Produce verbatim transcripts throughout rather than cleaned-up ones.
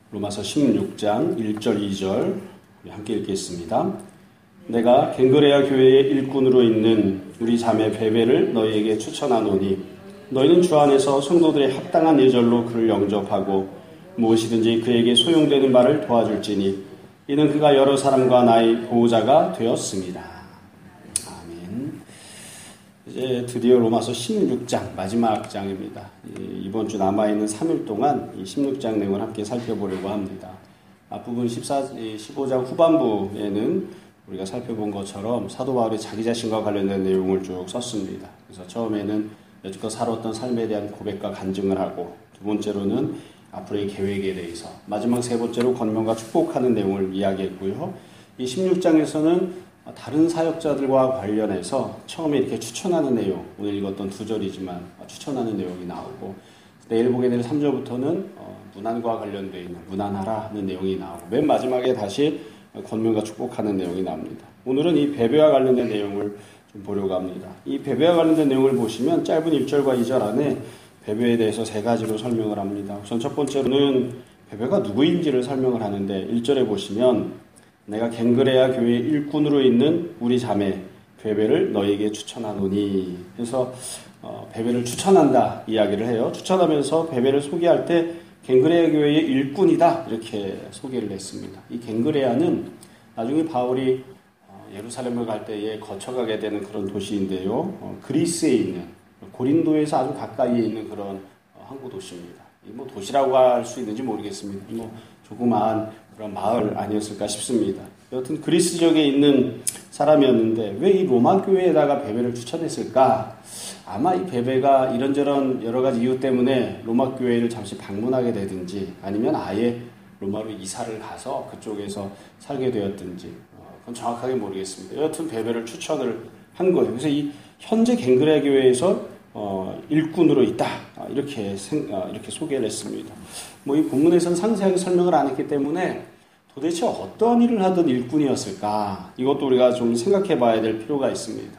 로마서 십육 장 일 절 이 절 함께 읽겠습니다. 내가 갱그레아 교회의 일꾼으로 있는 우리 자매 베베를 너희에게 추천하노니 너희는 주 안에서 성도들의 합당한 예절로 그를 영접하고 무엇이든지 그에게 소용되는 바를 도와줄지니 이는 그가 여러 사람과 나의 보호자가 되었습니다. 아멘. 이제 드디어 로마서 십육 장 마지막 장입니다. 이번 주 남아있는 삼 일 동안 이 십육 장 내용을 함께 살펴보려고 합니다. 앞부분 십오 장 후반부에는 우리가 살펴본 것처럼 사도 바울이 자기 자신과 관련된 내용을 쭉 썼습니다. 그래서 처음에는 여지껏 살아왔던 삶에 대한 고백과 간증을 하고, 두 번째로는 앞으로의 계획에 대해서, 마지막 세 번째로 권면과 축복하는 내용을 이야기했고요. 이 십육 장에서는 다른 사역자들과 관련해서 처음에 이렇게 추천하는 내용, 오늘 읽었던 두 절이지만 추천하는 내용이 나오고, 내일 보게 될 삼 절부터는 문안과 관련되어 있는 문안하라 하는 내용이 나오고, 맨 마지막에 다시 권면과 축복하는 내용이 나옵니다. 오늘은 이 베베와 관련된 내용을 좀 보려고 합니다. 이 베베와 관련된 내용을 보시면 짧은 일 절과 이 절 안에 베베에 대해서 세 가지로 설명을 합니다. 우선 첫 번째로는 베베가 누구인지를 설명을 하는데, 일 절에 보시면 내가 갱그레아 교회의 일꾼으로 있는 우리 자매 베베를 너에게 추천하노니, 그래서 어, 베베를 추천한다 이야기를 해요. 추천하면서 베베를 소개할 때 갱그레아 교회의 일꾼이다 이렇게 소개를 했습니다. 이 갱그레아는 나중에 바울이 어, 예루살렘을 갈 때에 거쳐가게 되는 그런 도시인데요. 어, 그리스에 있는, 고린도에서 아주 가까이에 있는 그런 어, 항구 도시입니다. 뭐 도시라고 할 수 있는지 모르겠습니다. 뭐 조그마한 그런 마을 아니었을까 싶습니다. 여튼 그리스 지역에 있는 사람이었는데 왜 이 로마 교회에다가 베베를 추천했을까? 아마 이 베베가 이런저런 여러 가지 이유 때문에 로마 교회를 잠시 방문하게 되든지, 아니면 아예 로마로 이사를 가서 그쪽에서 살게 되었든지, 어, 그건 정확하게 모르겠습니다. 여튼 베베를 추천을 한 거예요. 그래서 이 현재 갱그레아 교회에서 어, 일꾼으로 있다, 어, 이렇게 생, 어, 이렇게 소개를 했습니다. 뭐 이 본문에서는 상세하게 설명을 안 했기 때문에 도대체 어떤 일을 하던 일꾼이었을까, 이것도 우리가 좀 생각해 봐야 될 필요가 있습니다.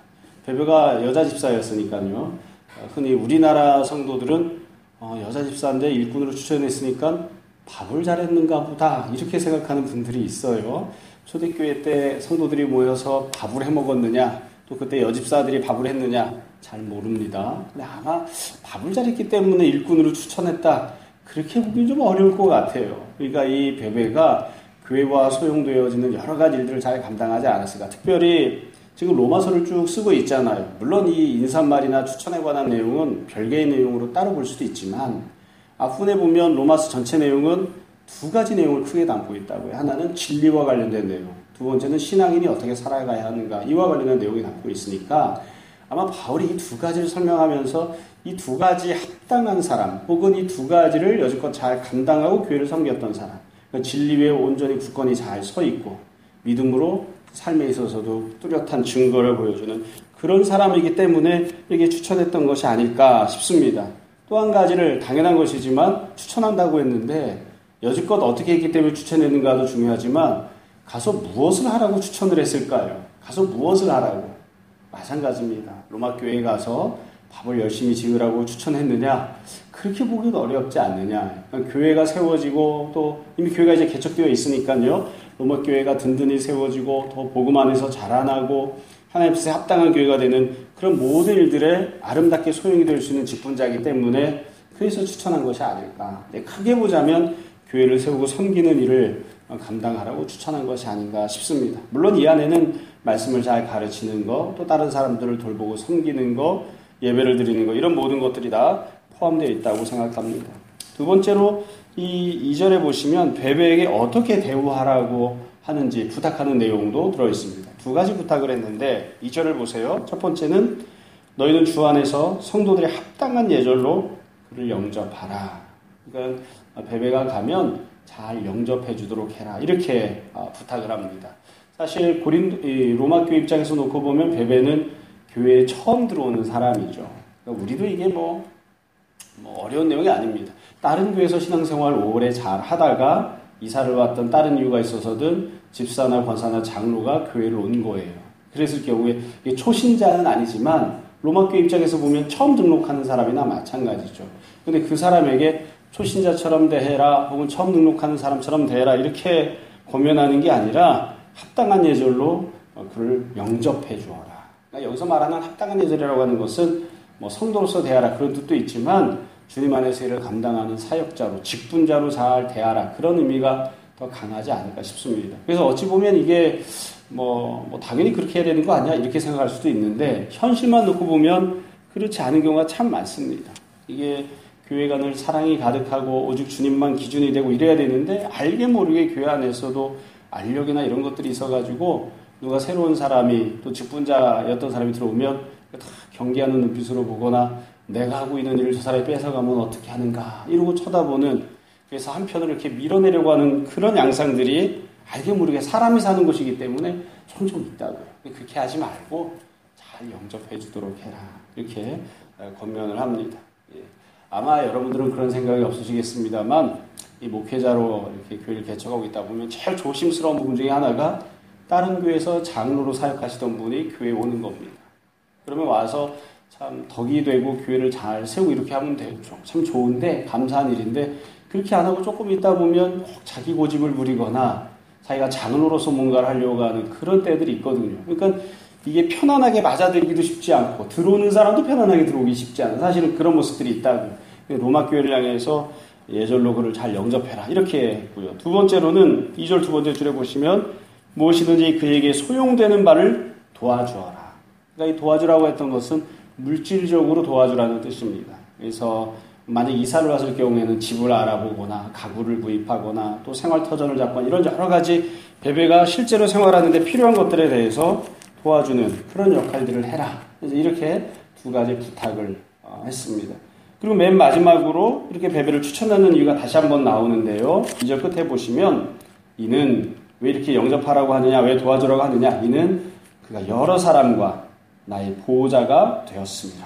베베가 여자 집사였으니까요. 흔히 우리나라 성도들은 어, 여자 집사인데 일꾼으로 추천했으니까 밥을 잘했는가 보다 이렇게 생각하는 분들이 있어요. 초대교회 때 성도들이 모여서 밥을 해 먹었느냐, 또 그때 여집사들이 밥을 했느냐 잘 모릅니다. 근데 아마 밥을 잘했기 때문에 일꾼으로 추천했다, 그렇게 보기 좀 어려울 것 같아요. 그러니까 이 베베가 교회와 소용되어지는 여러 가지 일들을 잘 감당하지 않았을까. 특별히 지금 로마서를 쭉 쓰고 있잖아요. 물론 이 인사말이나 추천에 관한 내용은 별개의 내용으로 따로 볼 수도 있지만, 앞부분에 보면 로마서 전체 내용은 두 가지 내용을 크게 담고 있다고요. 하나는 진리와 관련된 내용, 두 번째는 신앙인이 어떻게 살아가야 하는가, 이와 관련된 내용이 담고 있으니까 아마 바울이 이 두 가지를 설명하면서 이 두 가지 합당한 사람, 혹은 이 두 가지를 여지껏 잘 감당하고 교회를 섬겼던 사람, 그러니까 진리 위에 온전히 굳건히 잘 서 있고 믿음으로 삶에 있어서도 뚜렷한 증거를 보여주는 그런 사람이기 때문에 이렇게 추천했던 것이 아닐까 싶습니다. 또 한 가지를, 당연한 것이지만 추천한다고 했는데 여지껏 어떻게 했기 때문에 추천했는가도 중요하지만, 가서 무엇을 하라고 추천을 했을까요? 가서 무엇을 하라고? 마찬가지입니다. 로마 교회에 가서 밥을 열심히 지으라고 추천했느냐? 그렇게 보기는 어렵지 않느냐? 그러니까 교회가 세워지고, 또 이미 교회가 이제 개척되어 있으니까요. 로마 교회가 든든히 세워지고 더 복음 안에서 자라나고 하나님 뜻에 합당한 교회가 되는 그런 모든 일들에 아름답게 소용이 될 수 있는 직분자이기 때문에 그래서 추천한 것이 아닐까. 크게 보자면 교회를 세우고 섬기는 일을 감당하라고 추천한 것이 아닌가 싶습니다. 물론 이 안에는 말씀을 잘 가르치는 것, 또 다른 사람들을 돌보고 섬기는 것, 예배를 드리는 것, 이런 모든 것들이 다 포함되어 있다고 생각합니다. 두 번째로 이 이 절에 보시면 베베에게 어떻게 대우하라고 하는지 부탁하는 내용도 들어있습니다. 두 가지 부탁을 했는데 이 절을 보세요. 첫 번째는 너희는 주 안에서 성도들의 합당한 예절로 그를 영접하라. 그러니까 베베가 가면 잘 영접해 주도록 해라, 이렇게 부탁을 합니다. 사실 고린 로마 교회 입장에서 놓고 보면 베베는 교회에 처음 들어오는 사람이죠. 그러니까 우리도 이게 뭐, 뭐 어려운 내용이 아닙니다. 다른 교회에서 신앙생활 오래 잘 하다가 이사를 왔던 다른 이유가 있어서든 집사나 권사나 장로가 교회를 온 거예요. 그랬을 경우에 초신자는 아니지만 로마 교회 입장에서 보면 처음 등록하는 사람이나 마찬가지죠. 근데 그 사람에게 초신자처럼 대해라 혹은 처음 등록하는 사람처럼 대해라 이렇게 권면하는 게 아니라 합당한 예절로 그를 영접해 주어라. 그러니까 여기서 말하는 합당한 예절이라고 하는 것은 뭐 성도로서 대하라 그런 뜻도 있지만 주님 안에서 일을 감당하는 사역자로 직분자로 잘 대하라 그런 의미가 더 강하지 않을까 싶습니다. 그래서 어찌 보면 이게 뭐, 뭐 당연히 그렇게 해야 되는 거 아니야 이렇게 생각할 수도 있는데 현실만 놓고 보면 그렇지 않은 경우가 참 많습니다. 이게 교회가 늘 사랑이 가득하고 오직 주님만 기준이 되고 이래야 되는데 알게 모르게 교회 안에서도 알력이나 이런 것들이 있어가지고 누가 새로운 사람이 또 직분자였던 사람이 들어오면 다 경계하는 눈빛으로 보거나 내가 하고 있는 일을 저 사람이 뺏어가면 어떻게 하는가 이러고 쳐다보는 그래서 한편으로 이렇게 밀어내려고 하는 그런 양상들이 알게 모르게 사람이 사는 곳이기 때문에 종종 있다고요. 그렇게 하지 말고 잘 영접해 주도록 해라 이렇게 권면을 합니다. 아마 여러분들은 그런 생각이 없으시겠습니다만 이 목회자로 이렇게 교회를 개척하고 있다 보면 제일 조심스러운 부분 중에 하나가 다른 교회에서 장로로 사역하시던 분이 교회에 오는 겁니다. 그러면 와서 참 덕이 되고 교회를 잘 세우고 이렇게 하면 되죠. 참 좋은데 감사한 일인데 그렇게 안 하고 조금 있다 보면 꼭 자기 고집을 부리거나 자기가 장로로서 뭔가를 하려고 하는 그런 때들이 있거든요. 그러니까 이게 편안하게 맞아들이기도 쉽지 않고 들어오는 사람도 편안하게 들어오기 쉽지 않아요. 사실은 그런 모습들이 있다고. 로마 교회를 향해서 예절로 그를 잘 영접해라 이렇게 했고요. 두 번째로는 이 절 두 번째 줄에 보시면 무엇이든지 그에게 소용되는 바를 도와주어라. 그러니까 이 도와주라고 했던 것은 물질적으로 도와주라는 뜻입니다. 그래서 만약 이사를 왔을 경우에는 집을 알아보거나 가구를 구입하거나 또 생활터전을 잡거나 이런 여러 가지 베베가 실제로 생활하는데 필요한 것들에 대해서 도와주는 그런 역할들을 해라. 그래서 이렇게 두 가지 부탁을 했습니다. 그리고 맨 마지막으로 이렇게 베베를 추천하는 이유가 다시 한번 나오는데요. 이 절 끝에 보시면 이는 왜 이렇게 영접하라고 하느냐, 왜 도와주라고 하느냐, 이는 그가 여러 사람과 나의 보호자가 되었습니다.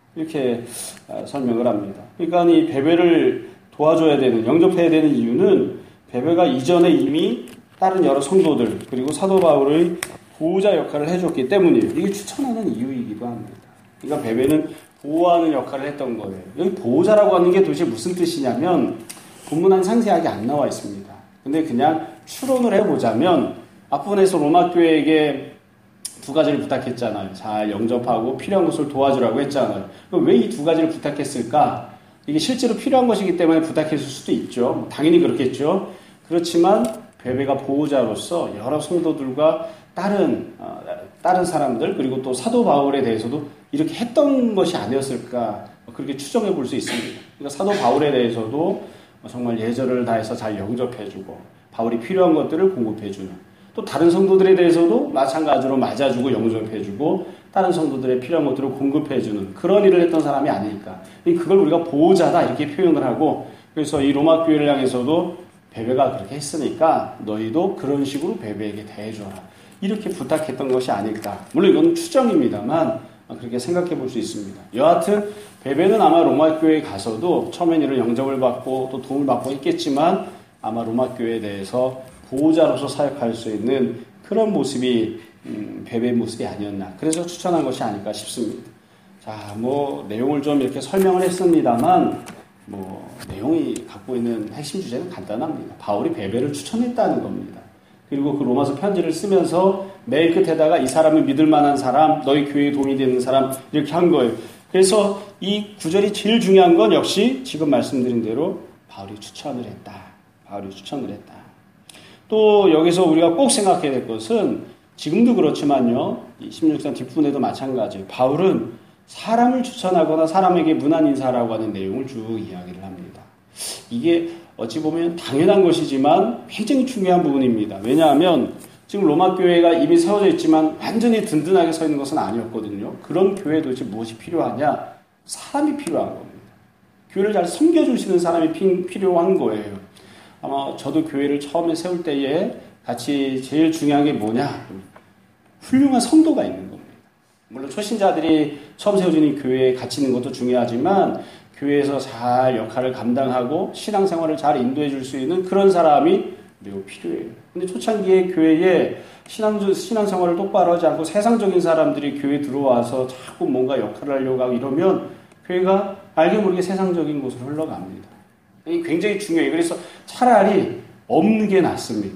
이렇게 설명을 합니다. 그러니까 이 베베를 도와줘야 되는, 영접해야 되는 이유는 베베가 이전에 이미 다른 여러 성도들 그리고 사도 바울의 보호자 역할을 해줬기 때문이에요. 이게 추천하는 이유이기도 합니다. 그러니까 베베는 보호하는 역할을 했던 거예요. 여기 보호자라고 하는 게 도대체 무슨 뜻이냐면 본문은 상세하게 안 나와 있습니다. 근데 그냥 추론을 해보자면 앞부분에서 로마 교회에게 두 가지를 부탁했잖아요. 잘 영접하고 필요한 것을 도와주라고 했잖아요. 왜 이 두 가지를 부탁했을까? 이게 실제로 필요한 것이기 때문에 부탁했을 수도 있죠. 당연히 그렇겠죠. 그렇지만 베베가 보호자로서 여러 성도들과 다른 어, 다른 사람들 그리고 또 사도 바울에 대해서도 이렇게 했던 것이 아니었을까 그렇게 추정해 볼 수 있습니다. 그러니까 사도 바울에 대해서도 정말 예절을 다해서 잘 영접해주고 바울이 필요한 것들을 공급해주는 또 다른 성도들에 대해서도 마찬가지로 맞아주고 영접해주고 다른 성도들의 필요한 것들을 공급해주는 그런 일을 했던 사람이 아닐까. 그걸 우리가 보호자다 이렇게 표현을 하고 그래서 이 로마 교회를 향해서도 베베가 그렇게 했으니까 너희도 그런 식으로 베베에게 대해줘라. 이렇게 부탁했던 것이 아닐까. 물론 이건 추정입니다만 그렇게 생각해 볼 수 있습니다. 여하튼 베베는 아마 로마 교회에 가서도 처음엔 이런 영접을 받고 또 도움을 받고 했겠지만 아마 로마 교회에 대해서 보호자로서 사역할 수 있는 그런 모습이 음, 베베의 모습이 아니었나. 그래서 추천한 것이 아닐까 싶습니다. 자, 뭐 내용을 좀 이렇게 설명을 했습니다만 뭐 내용이 갖고 있는 핵심 주제는 간단합니다. 바울이 베베를 추천했다는 겁니다. 그리고 그 로마서 편지를 쓰면서 메일 끝에다가 이 사람을 믿을 만한 사람, 너희 교회에 도움이 되는 사람 이렇게 한 거예요. 그래서 이 구절이 제일 중요한 건 역시 지금 말씀드린 대로 바울이 추천을 했다. 바울이 추천을 했다. 또 여기서 우리가 꼭 생각해야 될 것은 지금도 그렇지만요. 이 십육 장 뒷부분에도 마찬가지예요. 바울은 사람을 추천하거나 사람에게 문안 인사라고 하는 내용을 쭉 이야기를 합니다. 이게 어찌 보면 당연한 것이지만 굉장히 중요한 부분입니다. 왜냐하면 지금 로마 교회가 이미 세워져 있지만 완전히 든든하게 서 있는 것은 아니었거든요. 그런 교회에 도대체 무엇이 필요하냐? 사람이 필요한 겁니다. 교회를 잘 섬겨주시는 사람이 피, 필요한 거예요. 아마 저도 교회를 처음에 세울 때에 같이 제일 중요한 게 뭐냐? 훌륭한 성도가 있는 겁니다. 물론 초신자들이 처음 세워지는 교회에 같이 있는 것도 중요하지만 교회에서 잘 역할을 감당하고 신앙생활을 잘 인도해 줄 수 있는 그런 사람이 매우 필요해요. 근데 초창기에 교회에 신앙, 신앙생활을 똑바로 하지 않고 세상적인 사람들이 교회에 들어와서 자꾸 뭔가 역할을 하려고 하고 이러면 교회가 알게 모르게 세상적인 곳으로 흘러갑니다. 이게 굉장히 중요해요. 그래서 차라리 없는 게 낫습니다.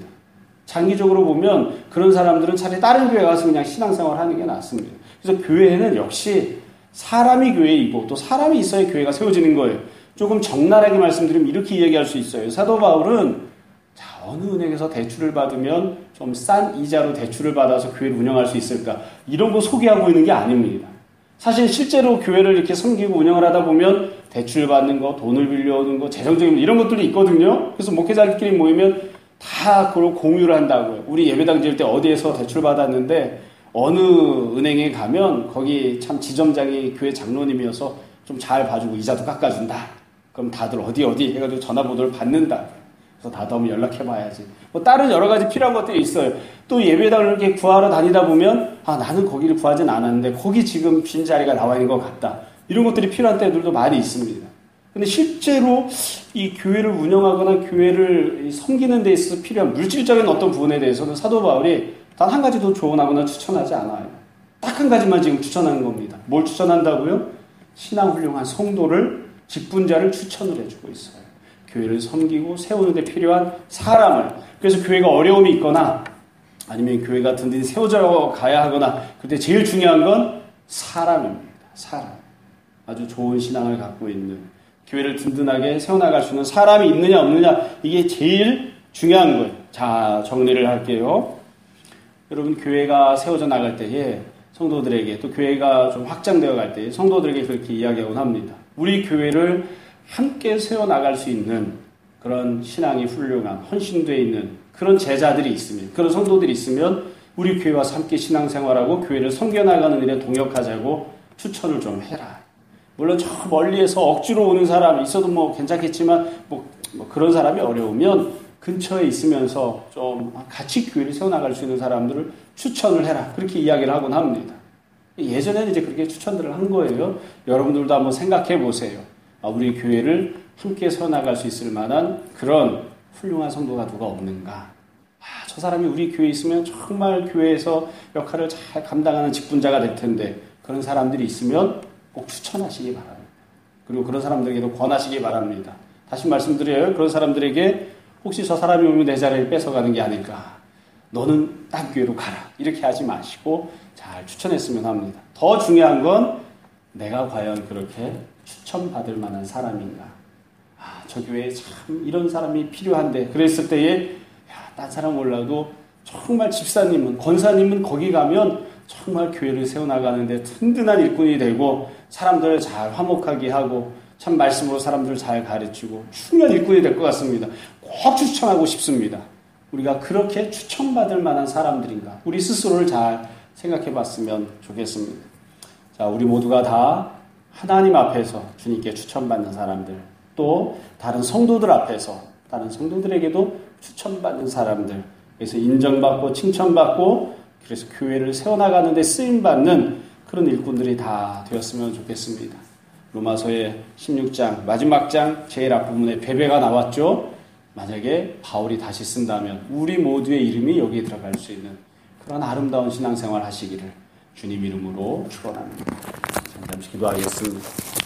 장기적으로 보면 그런 사람들은 차라리 다른 교회 가서 그냥 신앙생활 하는 게 낫습니다. 그래서 교회는 역시 사람이 교회이고 또 사람이 있어야 교회가 세워지는 거예요. 조금 적나라하게 말씀드리면 이렇게 이야기할 수 있어요. 사도 바울은 자, 어느 은행에서 대출을 받으면 좀 싼 이자로 대출을 받아서 교회를 운영할 수 있을까? 이런 거 소개하고 있는 게 아닙니다. 사실 실제로 교회를 이렇게 섬기고 운영을 하다 보면 대출 받는 거, 돈을 빌려오는 거, 재정적인 이런 것들이 있거든요. 그래서 목회자들끼리 모이면 다 그걸 공유를 한다고요. 우리 예배당 지을 때 어디에서 대출 받았는데 어느 은행에 가면 거기 참 지점장이 교회 장로님이어서 좀 잘 봐주고 이자도 깎아준다. 그럼 다들 어디 어디 해가지고 전화번호를 받는다. 그래서 다들 한번 연락해봐야지. 뭐 다른 여러 가지 필요한 것들이 있어요. 또 예배당을 이렇게 구하러 다니다 보면 아 나는 거기를 구하진 않았는데 거기 지금 빈자리가 나와 있는 것 같다. 이런 것들이 필요한 때들도 많이 있습니다. 근데 실제로 이 교회를 운영하거나 교회를 섬기는 데 있어서 필요한 물질적인 어떤 부분에 대해서는 사도 바울이 단 한 가지도 조언하거나 추천하지 않아요. 딱 한 가지만 지금 추천하는 겁니다. 뭘 추천한다고요? 신앙 훌륭한 성도를, 직분자를 추천을 해주고 있어요. 교회를 섬기고 세우는 데 필요한 사람을. 그래서 교회가 어려움이 있거나 아니면 교회가 든든히 세워져 가야 하거나 그때 제일 중요한 건 사람입니다. 사람. 아주 좋은 신앙을 갖고 있는 교회를 든든하게 세워나갈 수 있는 사람이 있느냐 없느냐 이게 제일 중요한 거예요. 자, 정리를 할게요. 여러분 교회가 세워져 나갈 때에 성도들에게 또 교회가 좀 확장되어 갈 때에 성도들에게 그렇게 이야기하곤 합니다. 우리 교회를 함께 세워나갈 수 있는 그런 신앙이 훌륭한 헌신되어 있는 그런 제자들이 있으면 그런 성도들이 있으면 우리 교회와 함께 신앙생활하고 교회를 섬겨나가는 일에 동역하자고 추천을 좀 해라. 물론 저 멀리에서 억지로 오는 사람이 있어도 뭐 괜찮겠지만 뭐, 뭐 그런 사람이 어려우면 근처에 있으면서 좀 같이 교회를 세워나갈 수 있는 사람들을 추천을 해라. 그렇게 이야기를 하곤 합니다. 예전에는 이제 그렇게 추천들을 한 거예요. 여러분들도 한번 생각해 보세요. 우리 교회를 함께 세워나갈 수 있을 만한 그런 훌륭한 성도가 누가 없는가. 아, 저 사람이 우리 교회에 있으면 정말 교회에서 역할을 잘 감당하는 직분자가 될 텐데 그런 사람들이 있으면 꼭 추천하시기 바랍니다. 그리고 그런 사람들에게도 권하시기 바랍니다. 다시 말씀드려요. 그런 사람들에게 혹시 저 사람이 오면 내 자리를 뺏어가는 게 아닐까. 너는 딴 교회로 가라. 이렇게 하지 마시고 잘 추천했으면 합니다. 더 중요한 건 내가 과연 그렇게 추천받을 만한 사람인가. 아, 저 교회에 참 이런 사람이 필요한데 그랬을 때에 야, 딴 사람 몰라도 정말 집사님은 권사님은 거기 가면 정말 교회를 세워나가는데 든든한 일꾼이 되고 사람들을 잘 화목하게 하고 참 말씀으로 사람들을 잘 가르치고 중요한 일꾼이 될 것 같습니다. 꼭 추천하고 싶습니다. 우리가 그렇게 추천받을 만한 사람들인가 우리 스스로를 잘 생각해 봤으면 좋겠습니다. 자, 우리 모두가 다 하나님 앞에서 주님께 추천받는 사람들 또 다른 성도들 앞에서 다른 성도들에게도 추천받는 사람들 그래서 인정받고 칭찬받고 그래서 교회를 세워나가는 데 쓰임받는 그런 일꾼들이 다 되었으면 좋겠습니다. 로마서의 십육 장 마지막 장 제일 앞부분에 베베가 나왔죠. 만약에 바울이 다시 쓴다면 우리 모두의 이름이 여기에 들어갈 수 있는 그런 아름다운 신앙생활 하시기를 주님 이름으로 축원합니다. 잠시 기도하겠습니다.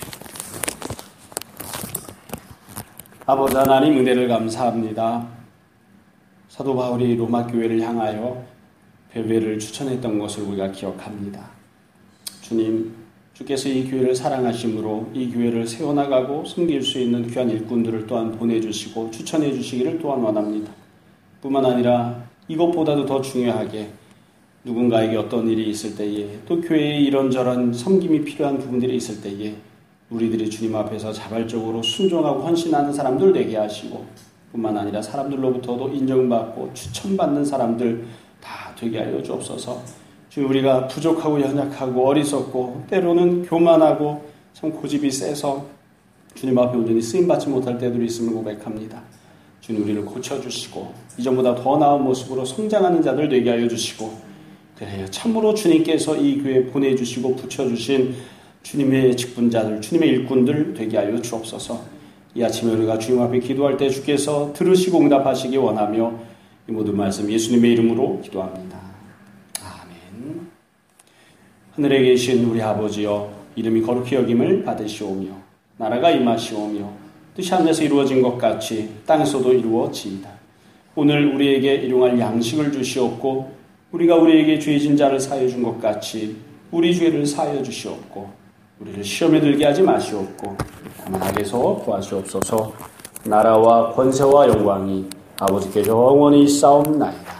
아버지 하나님 은혜를 감사합니다. 사도 바울이 로마 교회를 향하여 베베를 추천했던 것을 우리가 기억합니다. 주님, 주께서 이 교회를 사랑하심으로 이 교회를 세워나가고 섬길 수 있는 귀한 일꾼들을 또한 보내주시고 추천해 주시기를 또한 원합니다. 뿐만 아니라 이것보다도 더 중요하게 누군가에게 어떤 일이 있을 때에 또 교회에 이런저런 섬김이 필요한 부분들이 있을 때에 우리들이 주님 앞에서 자발적으로 순종하고 헌신하는 사람들 되게 하시고 뿐만 아니라 사람들로부터도 인정받고 추천받는 사람들 다 되게 하여 주옵소서. 주님 우리가 부족하고 연약하고 어리석고 때로는 교만하고 참 고집이 세서 주님 앞에 온전히 쓰임받지 못할 때들이 있음을 고백합니다. 주님 우리를 고쳐주시고 이전보다 더 나은 모습으로 성장하는 자들 되게 하여 주시고 그래요. 참으로 주님께서 이 교회에 보내주시고 붙여주신 주님의 직분자들 주님의 일꾼들 되게 하여 주옵소서. 이 아침에 우리가 주님 앞에 기도할 때 주께서 들으시고 응답하시기 원하며 이 모든 말씀 예수님의 이름으로 기도합니다. 아멘. 하늘에 계신 우리 아버지여 이름이 거룩히 여김을 받으시오며 나라가 임하시오며 뜻이 하늘에서 이루어진 것 같이 땅에서도 이루어지이다. 오늘 우리에게 일용할 양식을 주시옵고 우리가 우리에게 죄진 자를 사하여 준 것 같이 우리 죄를 사하여 주시옵고 우리를 시험에 들게 하지 마시옵고 다만 악에서 구하시옵소서. 나라와 권세와 영광이 아버지께 영원히 있사옵나이다.